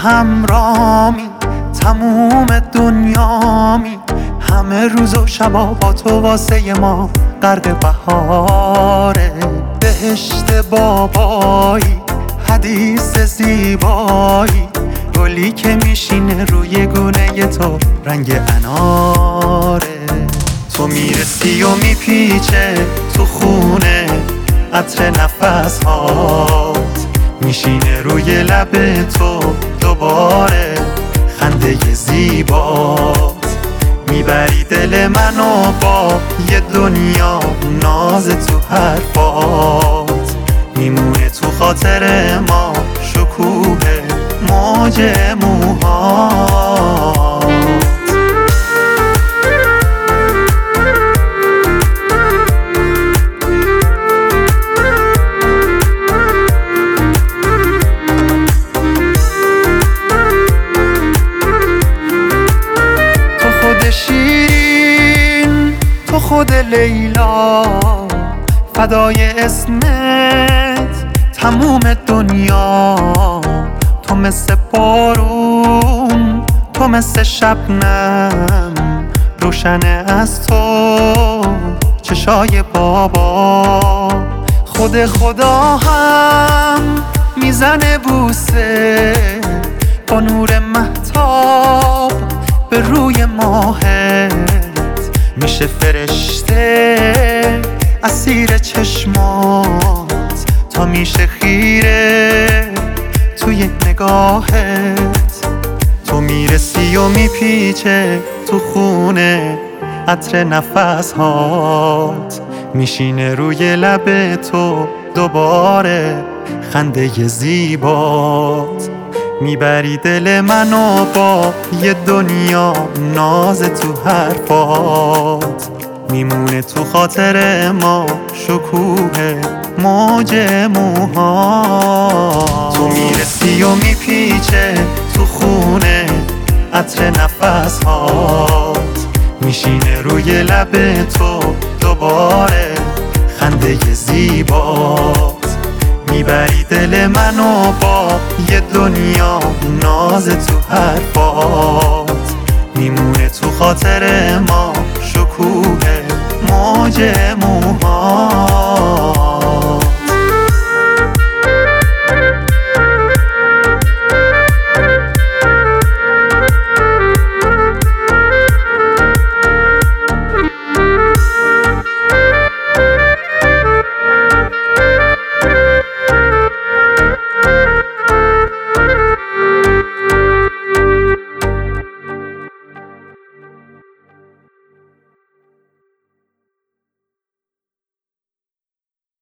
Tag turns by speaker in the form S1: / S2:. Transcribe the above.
S1: همرامی، تموم دنیامی، همه روز و شبا با تو واسه ما غرق بهاره. بهشت بابایی، حدیث زیبایی، گلی که میشینه روی گونه تو رنگ اناره. تو میرسی و میپیچه تو خونه عطر نفس هات، میشینه روی لب تو دوباره خنده زیبات. میبری دل منو با یه دنیا ناز تو حرفات، میمونه تو خاطر ما شکوه موج موهات. شیرین تو خود لیلا، فدای اسمت تموم دنیا. تو مثل بارون، تو مثل شبنم، روشنه از تو چشای بابا. خود خدا هم میزنه بوسه با نور مهتاب به روی ماهت، میشه فرشته اسیر چشمات تا میشه خیره توی نگاهت. تو میرسی و میپیچه تو خونه عطر نفس هات، میشینه روی لب تو دوباره خنده زیبات. میبری دل منو با یه دنیا ناز تو حرفات، میمونه تو خاطر ما شکوه موج موهات. تو میرسی و میپیچه تو خونه عطر نفس هات، میشینه روی لب تو دوباره خنده زیبات. میبری دل منو با یه دنیا ناز تو حرفات، میمونه تو خاطر ما شکوه موج موهات.